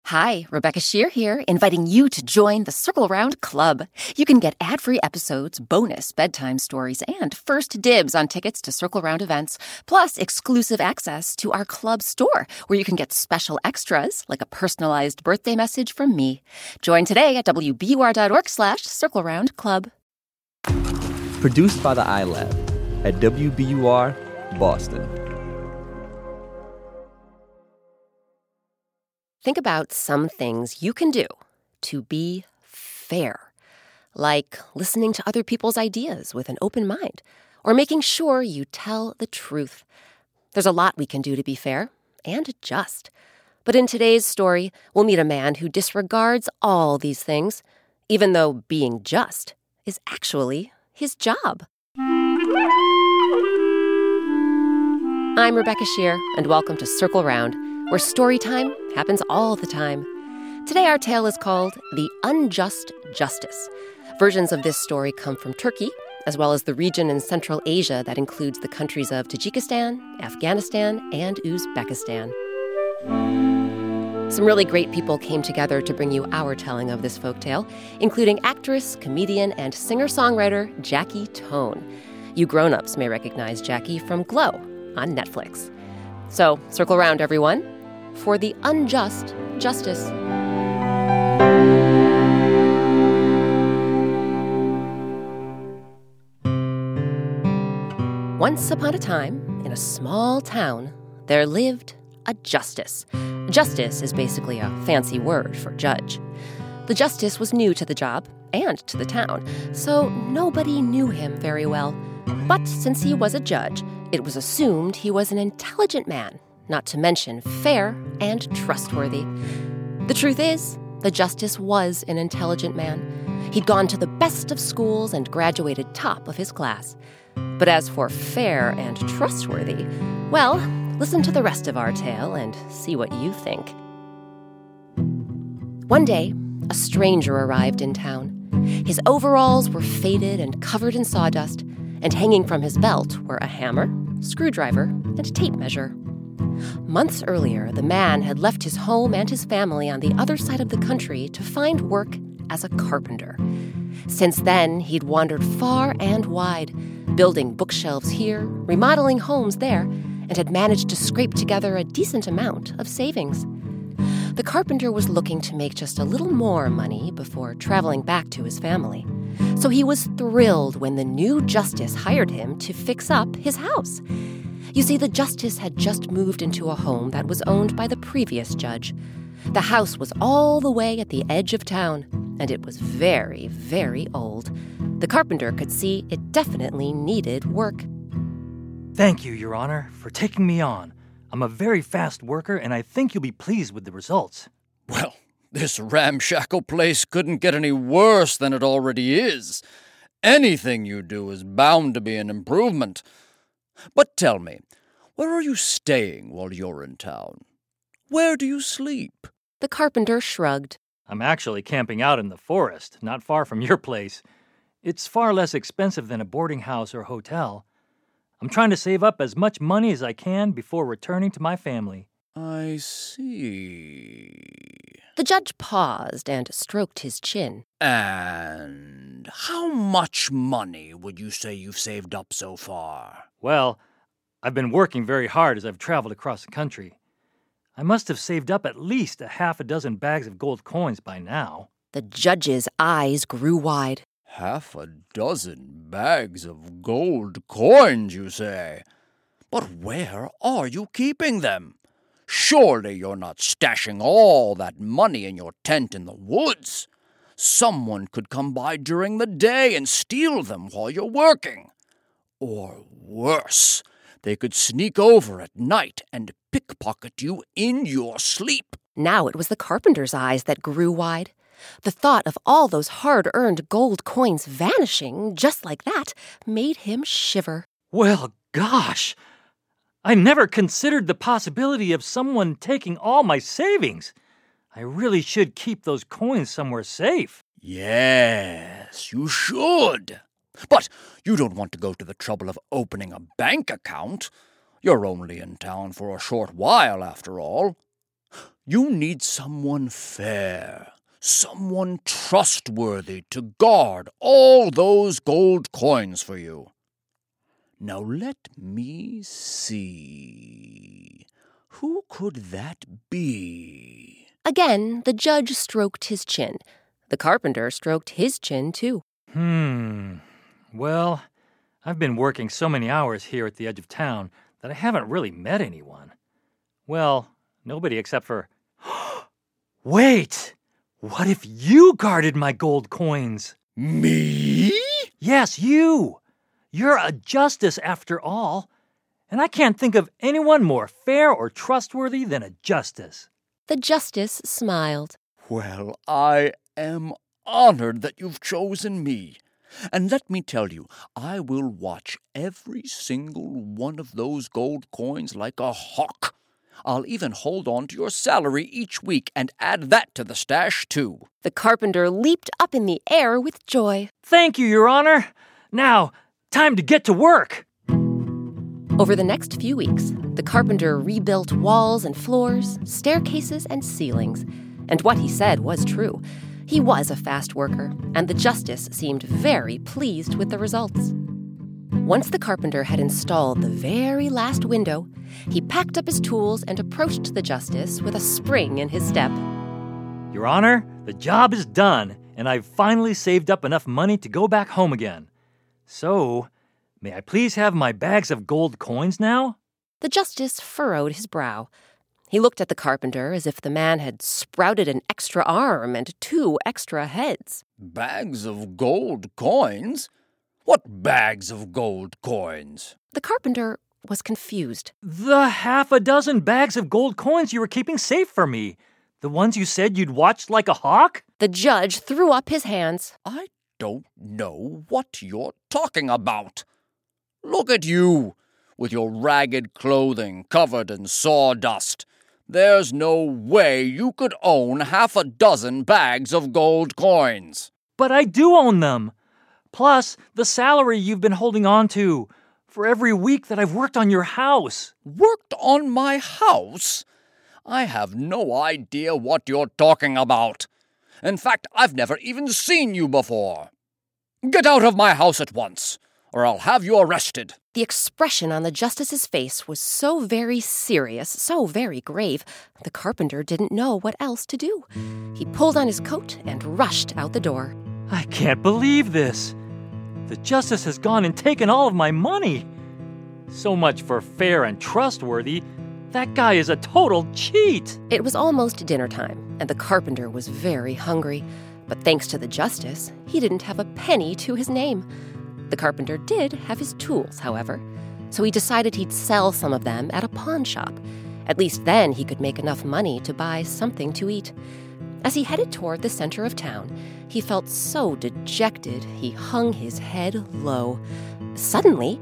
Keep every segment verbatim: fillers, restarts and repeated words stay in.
Hi, Rebecca Shear here, inviting you to join the Circle Round Club. You can get ad-free episodes, bonus bedtime stories, and first dibs on tickets to Circle Round events, plus exclusive access to our club store, where you can get special extras, like a personalized birthday message from me. Join today at W B U R dot org slash Circle Round Club. Produced by the iLab at W B U R, Boston. Think about some things you can do to be fair, like listening to other people's ideas with an open mind, or making sure you tell the truth. There's a lot we can do to be fair and just. But in today's story, we'll meet a man who disregards all these things, even though being just is actually his job. I'm Rebecca Shear, and welcome to Circle Round, where story time happens all the time. Today our tale is called The Unjust Justice. Versions of this story come from Turkey, as well as the region in Central Asia that includes the countries of Tajikistan, Afghanistan, and Uzbekistan. Some really great people came together to bring you our telling of this folktale, including actress, comedian, and singer-songwriter Jackie Tohn. You grown-ups may recognize Jackie from Glow on Netflix. So, circle round, everyone, for the unjust justice. Once upon a time, in a small town, there lived a justice. Justice is basically a fancy word for judge. The justice was new to the job and to the town, so nobody knew him very well. But since he was a judge, it was assumed he was an intelligent man, not to mention fair and trustworthy. The truth is, the justice was an intelligent man. He'd gone to the best of schools and graduated top of his class. But as for fair and trustworthy, well, listen to the rest of our tale and see what you think. One day, a stranger arrived in town. His overalls were faded and covered in sawdust, and hanging from his belt were a hammer, screwdriver, and tape measure. Months earlier, the man had left his home and his family on the other side of the country to find work as a carpenter. Since then, he'd wandered far and wide, building bookshelves here, remodeling homes there, and had managed to scrape together a decent amount of savings. The carpenter was looking to make just a little more money before traveling back to his family. So he was thrilled when the new justice hired him to fix up his house. You see, the justice had just moved into a home that was owned by the previous judge. The house was all the way at the edge of town, and it was very, very old. The carpenter could see it definitely needed work. Thank you, Your Honor, for taking me on. I'm a very fast worker, and I think you'll be pleased with the results. Well, this ramshackle place couldn't get any worse than it already is. Anything you do is bound to be an improvement. But tell me, where are you staying while you're in town? Where do you sleep? The carpenter shrugged. I'm actually camping out in the forest, not far from your place. It's far less expensive than a boarding house or hotel. I'm trying to save up as much money as I can before returning to my family. I see. The judge paused and stroked his chin. And how much money would you say you've saved up so far? Well, I've been working very hard as I've traveled across the country. I must have saved up at least a half a dozen bags of gold coins by now. The judge's eyes grew wide. Half a dozen bags of gold coins, you say? But where are you keeping them? Surely you're not stashing all that money in your tent in the woods. Someone could come by during the day and steal them while you're working. Or worse, they could sneak over at night and pickpocket you in your sleep. Now it was the carpenter's eyes that grew wide. The thought of all those hard-earned gold coins vanishing just like that made him shiver. Well, gosh! I never considered the possibility of someone taking all my savings. I really should keep those coins somewhere safe. Yes, you should. But you don't want to go to the trouble of opening a bank account. You're only in town for a short while, after all. You need someone fair, someone trustworthy to guard all those gold coins for you. Now let me see. Who could that be? Again, the judge stroked his chin. The carpenter stroked his chin, too. Hmm. Well, I've been working so many hours here at the edge of town that I haven't really met anyone. Well, nobody except for... Wait! What if you guarded my gold coins? Me? Yes, you! You're a justice after all. And I can't think of anyone more fair or trustworthy than a justice. The justice smiled. Well, I am honored that you've chosen me. And let me tell you, I will watch every single one of those gold coins like a hawk. I'll even hold on to your salary each week and add that to the stash, too. The carpenter leaped up in the air with joy. Thank you, Your Honor. Now, time to get to work. Over the next few weeks, the carpenter rebuilt walls and floors, staircases and ceilings. And what he said was true. He was a fast worker, and the justice seemed very pleased with the results. Once the carpenter had installed the very last window, he packed up his tools and approached the justice with a spring in his step. Your Honor, the job is done, and I've finally saved up enough money to go back home again. So, may I please have my bags of gold coins now? The justice furrowed his brow. He looked at the carpenter as if the man had sprouted an extra arm and two extra heads. Bags of gold coins? What bags of gold coins? The carpenter was confused. The half a dozen bags of gold coins you were keeping safe for me. The ones you said you'd watched like a hawk? The judge threw up his hands. I don't know what you're talking about. Look at you, with your ragged clothing covered in sawdust. There's no way you could own half a dozen bags of gold coins. But I do own them. Plus, the salary you've been holding on to for every week that I've worked on your house. Worked on my house? I have no idea what you're talking about. In fact, I've never even seen you before. Get out of my house at once, or I'll have you arrested. The expression on the justice's face was so very serious, so very grave, the carpenter didn't know what else to do. He pulled on his coat and rushed out the door. I can't believe this. The justice has gone and taken all of my money. So much for fair and trustworthy. That guy is a total cheat. It was almost dinner time, and the carpenter was very hungry. But thanks to the justice, he didn't have a penny to his name. The carpenter did have his tools, however, so he decided he'd sell some of them at a pawn shop. At least then he could make enough money to buy something to eat. As he headed toward the center of town, he felt so dejected he hung his head low. Suddenly...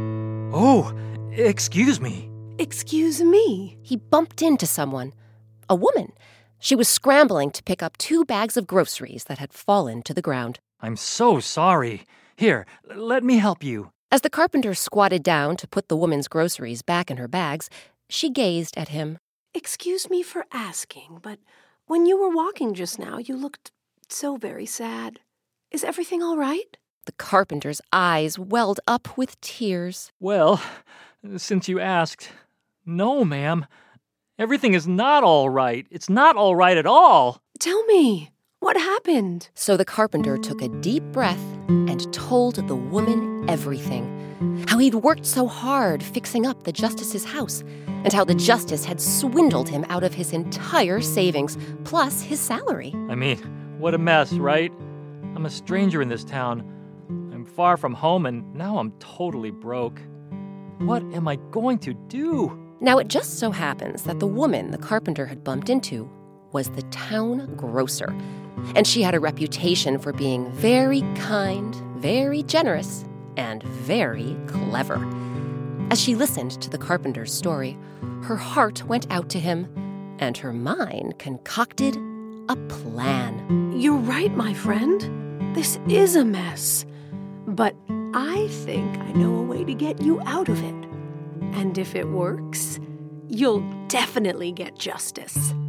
Oh, excuse me. Excuse me? He bumped into someone. A woman. She was scrambling to pick up two bags of groceries that had fallen to the ground. I'm so sorry. Here, let me help you. As the carpenter squatted down to put the woman's groceries back in her bags, she gazed at him. Excuse me for asking, but when you were walking just now, you looked so very sad. Is everything all right? The carpenter's eyes welled up with tears. Well, since you asked, no, ma'am. Everything is not all right. It's not all right at all. Tell me, what happened? So the carpenter took a deep breath and told the woman everything. How he'd worked so hard fixing up the justice's house, and how the justice had swindled him out of his entire savings, plus his salary. I mean, what a mess, right? I'm a stranger in this town. I'm far from home, and now I'm totally broke. What am I going to do? Now, it just so happens that the woman the carpenter had bumped into was the town grocer, and she had a reputation for being very kind, very generous, and very clever. As she listened to the carpenter's story, her heart went out to him, and her mind concocted a plan. You're right, my friend. This is a mess. But I think I know a way to get you out of it. And if it works, you'll definitely get justice.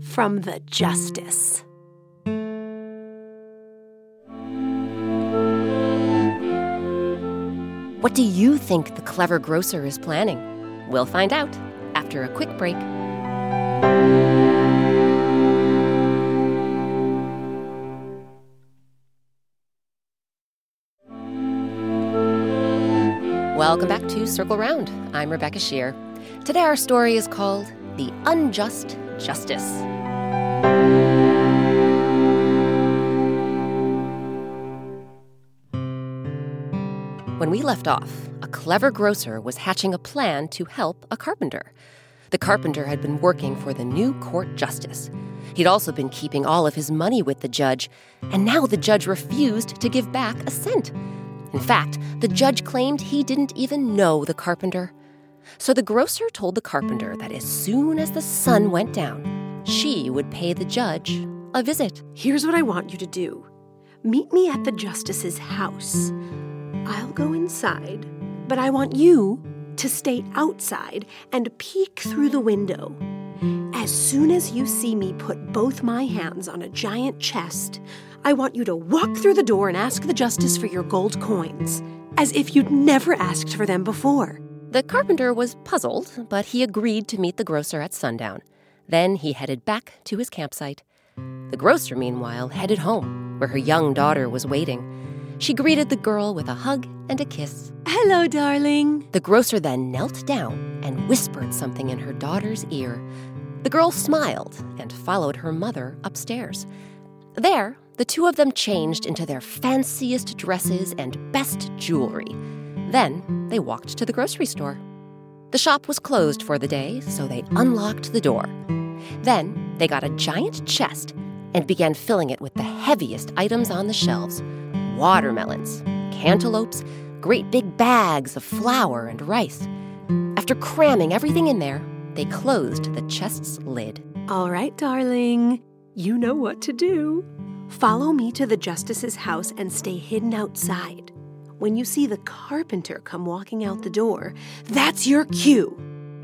from the Justice. What do you think the clever grocer is planning? We'll find out after a quick break. Welcome back to Circle Round. I'm Rebecca Shear. Today our story is called The Unjust Justice. When we left off, a clever grocer was hatching a plan to help a carpenter. The carpenter had been working for the new court justice. He'd also been keeping all of his money with the judge, and now the judge refused to give back a cent. In fact, the judge claimed he didn't even know the carpenter. So the grocer told the carpenter that as soon as the sun went down, she would pay the judge a visit. Here's what I want you to do. Meet me at the justice's house. I'll go inside, but I want you to stay outside and peek through the window. As soon as you see me put both my hands on a giant chest, I want you to walk through the door and ask the justice for your gold coins, as if you'd never asked for them before. The carpenter was puzzled, but he agreed to meet the grocer at sundown. Then he headed back to his campsite. The grocer, meanwhile, headed home, where her young daughter was waiting. She greeted the girl with a hug and a kiss. Hello, darling. The grocer then knelt down and whispered something in her daughter's ear. The girl smiled and followed her mother upstairs. There, the two of them changed into their fanciest dresses and best jewelry. Then they walked to the grocery store. The shop was closed for the day, so they unlocked the door. Then they got a giant chest and began filling it with the heaviest items on the shelves. Watermelons, cantaloupes, great big bags of flour and rice. After cramming everything in there, they closed the chest's lid. All right, darling. You know what to do. Follow me to the justice's house and stay hidden outside. When you see the carpenter come walking out the door, that's your cue.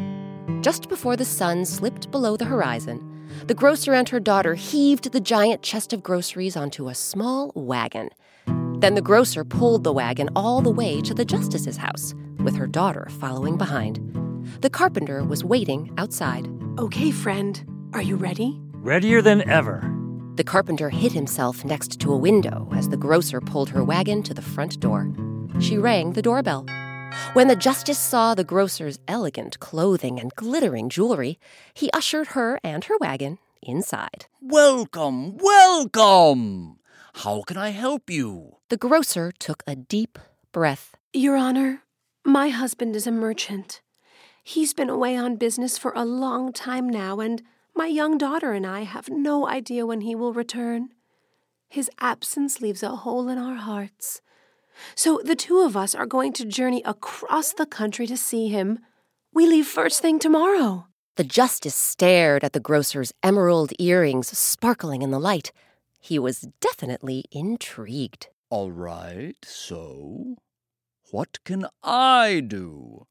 Just before the sun slipped below the horizon, the grocer and her daughter heaved the giant chest of groceries onto a small wagon. Then the grocer pulled the wagon all the way to the justice's house, with her daughter following behind. The carpenter was waiting outside. Okay, friend. Are you ready? Readier than ever. The carpenter hid himself next to a window as the grocer pulled her wagon to the front door. She rang the doorbell. When the justice saw the grocer's elegant clothing and glittering jewelry, he ushered her and her wagon inside. Welcome, welcome! How can I help you? The grocer took a deep breath. Your Honor, my husband is a merchant. He's been away on business for a long time now, and my young daughter and I have no idea when he will return. His absence leaves a hole in our hearts. So the two of us are going to journey across the country to see him. We leave first thing tomorrow. The justice stared at the grocer's emerald earrings sparkling in the light. He was definitely intrigued. All right, so what can I do?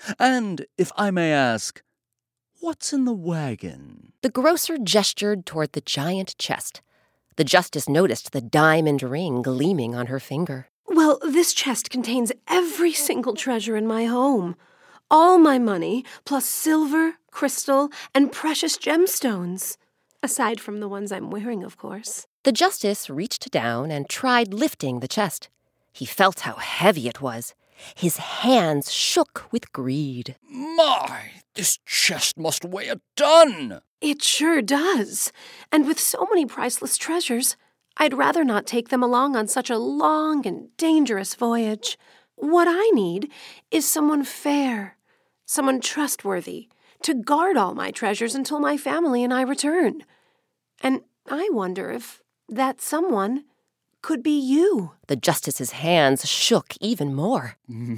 And if I may ask, what's in the wagon? The grocer gestured toward the giant chest. The justice noticed the diamond ring gleaming on her finger. Well, this chest contains every single treasure in my home. All my money, plus silver, crystal, and precious gemstones. Aside from the ones I'm wearing, of course. The justice reached down and tried lifting the chest. He felt how heavy it was. His hands shook with greed. My, this chest must weigh a ton! It sure does. And with so many priceless treasures, I'd rather not take them along on such a long and dangerous voyage. What I need is someone fair, someone trustworthy, to guard all my treasures until my family and I return. And I wonder if that someone could be you. The justice's hands shook even more.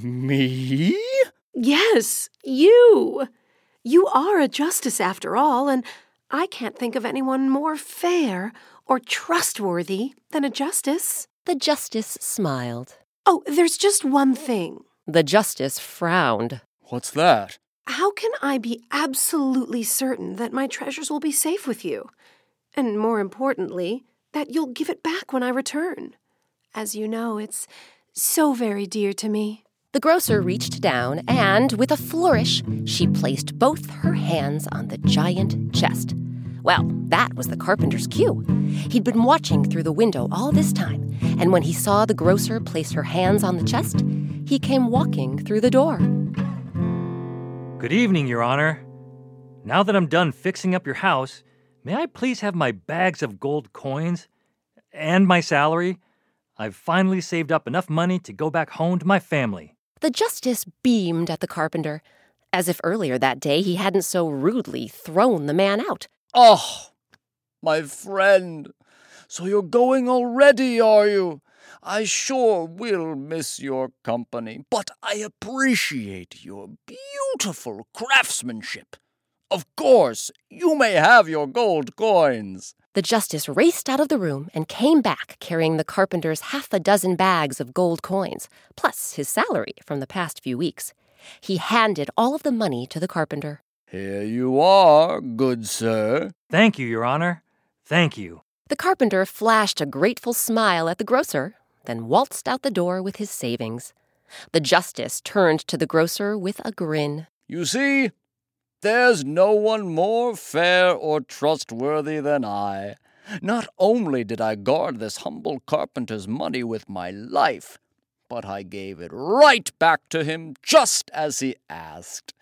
Me? Yes, you. You are a justice after all, and I can't think of anyone more fair or trustworthy than a justice. The justice smiled. Oh, there's just one thing. The justice frowned. What's that? How can I be absolutely certain that my treasures will be safe with you? And more importantly, that you'll give it back when I return. As you know, it's so very dear to me. The grocer reached down and, with a flourish, she placed both her hands on the giant chest. Well, that was the carpenter's cue. He'd been watching through the window all this time, and when he saw the grocer place her hands on the chest, he came walking through the door. Good evening, Your Honor. Now that I'm done fixing up your house, may I please have my bags of gold coins and my salary? I've finally saved up enough money to go back home to my family. The justice beamed at the carpenter, as if earlier that day he hadn't so rudely thrown the man out. Oh, my friend, so you're going already, are you? I sure will miss your company, but I appreciate your beautiful craftsmanship. Of course, you may have your gold coins. The justice raced out of the room and came back carrying the carpenter's half a dozen bags of gold coins, plus his salary from the past few weeks. He handed all of the money to the carpenter. Here you are, good sir. Thank you, Your Honor. Thank you. The carpenter flashed a grateful smile at the grocer, then waltzed out the door with his savings. The justice turned to the grocer with a grin. You see, there's no one more fair or trustworthy than I. Not only did I guard this humble carpenter's money with my life, but I gave it right back to him just as he asked.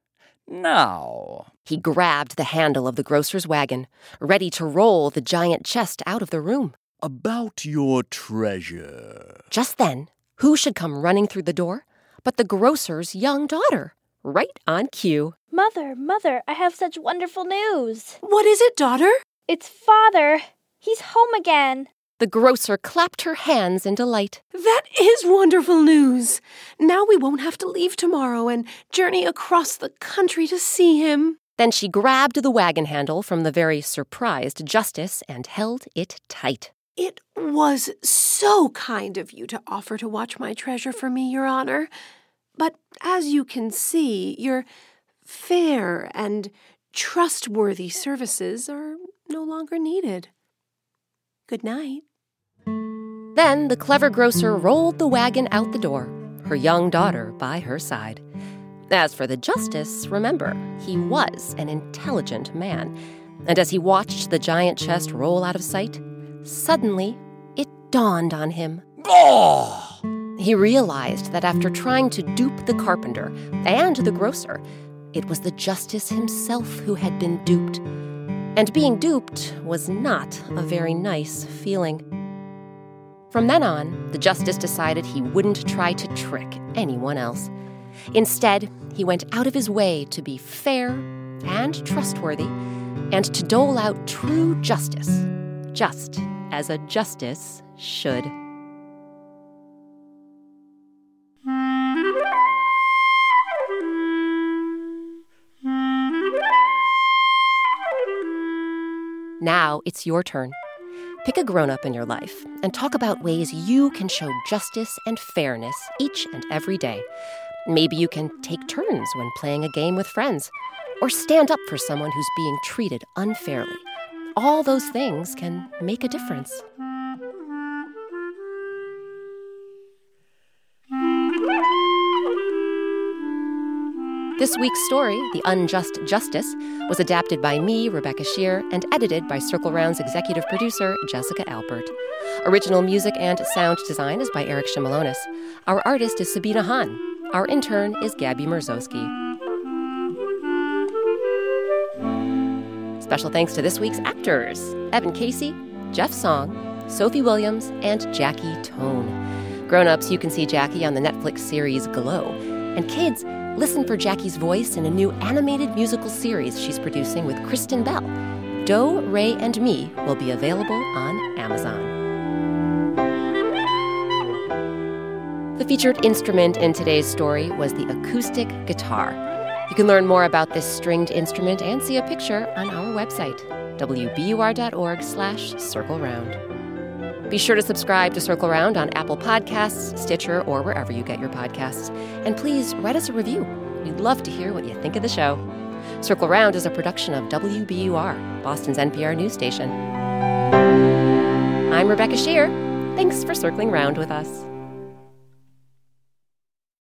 Now... He grabbed the handle of the grocer's wagon, ready to roll the giant chest out of the room. About your treasure. Just then, who should come running through the door but the grocer's young daughter, right on cue. Mother, Mother, I have such wonderful news. What is it, daughter? It's Father. He's home again. The grocer clapped her hands in delight. That is wonderful news. Now we won't have to leave tomorrow and journey across the country to see him. Then she grabbed the wagon handle from the very surprised justice and held it tight. It was so kind of you to offer to watch my treasure for me, Your Honor. But as you can see, your fair and trustworthy services are no longer needed. Good night. Then the clever grocer rolled the wagon out the door, her young daughter by her side. As for the justice, remember, he was an intelligent man, and as he watched the giant chest roll out of sight, suddenly it dawned on him. Oh! He realized that after trying to dupe the carpenter and the grocer, it was the justice himself who had been duped. And being duped was not a very nice feeling. From then on, the justice decided he wouldn't try to trick anyone else. Instead, he went out of his way to be fair and trustworthy and to dole out true justice, just as a justice should. Now it's your turn. Pick a grown-up in your life and talk about ways you can show justice and fairness each and every day. Maybe you can take turns when playing a game with friends, or stand up for someone who's being treated unfairly. All those things can make a difference. This week's story, The Unjust Justice, was adapted by me, Rebecca Shear, and edited by Circle Round's executive producer, Jessica Alpert. Original music and sound design is by Eric Shimalonis. Our artist is Sabina Hahn. Our intern is Gabby Merzowski. Special thanks to this week's actors, Evan Casey, Jeff Song, Sophie Williams, and Jackie Tone. Grown-ups, you can see Jackie on the Netflix series Glow. And kids, listen for Jackie's voice in a new animated musical series she's producing with Kristen Bell. Do, Ray, and Me will be available on Amazon. The featured instrument in today's story was the acoustic guitar. You can learn more about this stringed instrument and see a picture on our website, w b u r dot org slash circle round. Be sure to subscribe to Circle Round on Apple Podcasts, Stitcher, or wherever you get your podcasts. And please write us a review. We'd love to hear what you think of the show. Circle Round is a production of W B U R, Boston's N P R news station. I'm Rebecca Shear. Thanks for circling round with us.